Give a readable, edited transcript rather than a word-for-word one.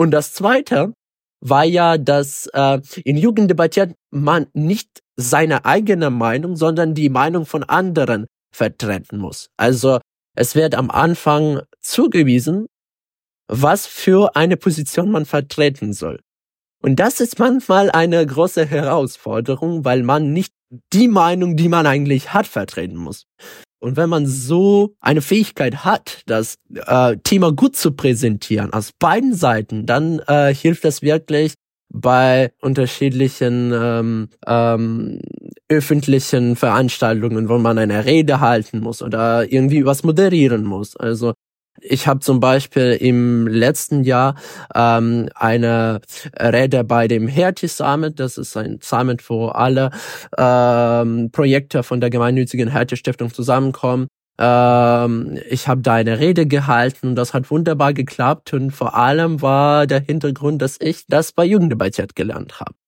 Und das Zweite war ja, dass in Jugend debattiert man nicht seine eigene Meinung, sondern die Meinung von anderen vertreten muss. Also es wird am Anfang zugewiesen, was für eine Position man vertreten soll. Und das ist manchmal eine große Herausforderung, weil man nicht die Meinung, die man eigentlich hat, vertreten muss. Und wenn man so eine Fähigkeit hat, das Thema gut zu präsentieren, aus beiden Seiten, dann hilft das wirklich bei unterschiedlichen öffentlichen Veranstaltungen, wo man eine Rede halten muss oder irgendwie was moderieren muss. Also ich habe zum Beispiel im letzten Jahr eine Rede bei dem Hertie Summit, das ist ein Summit, wo alle Projekte von der gemeinnützigen Hertie Stiftung zusammenkommen. Ich habe da eine Rede gehalten und das hat wunderbar geklappt und vor allem war der Hintergrund, dass ich das bei Jugenddebattiert gelernt habe.